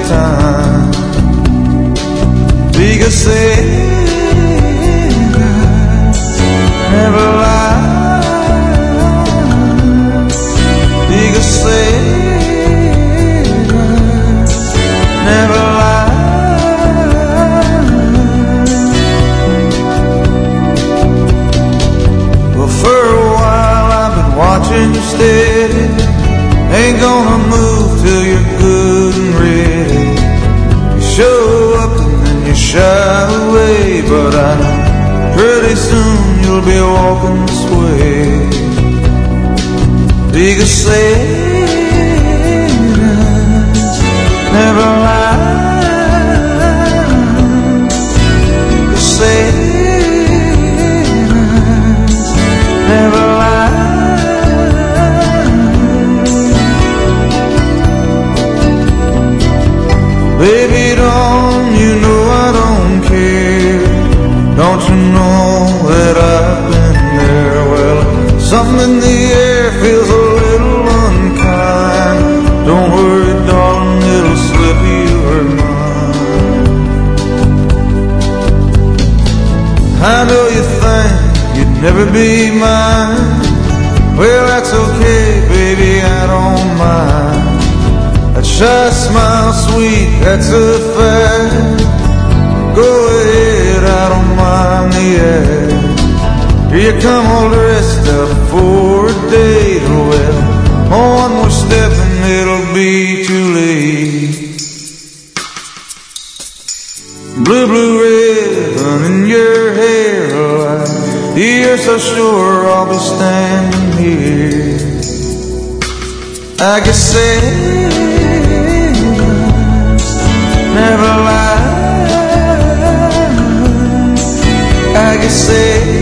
time. Because Santa never lies. Because Santa never lies. Well, for a while I've been watching you steady. Ain't gonna move till you're good and ready. You show up and then you shy away, but I know pretty soon you'll be walking this way. Because Santa's never lies. Because Santa's never lies. Baby, don't you know I don't care? Don't you know that I've been there? Well, something in the air feels a little unkind. Don't worry, darling, it'll slip your mind. I know you think you'd never be mine. Well, that's okay, baby, I don't mind. That shy smile, sweet, that's a fact. Go ahead, I don't mind the act. Here you come all dressed up for a date. Well, one more step and it'll be too late. Blue, blue ribbon in your hair, you're so sure I'll be standing here. I guess never lie. I can say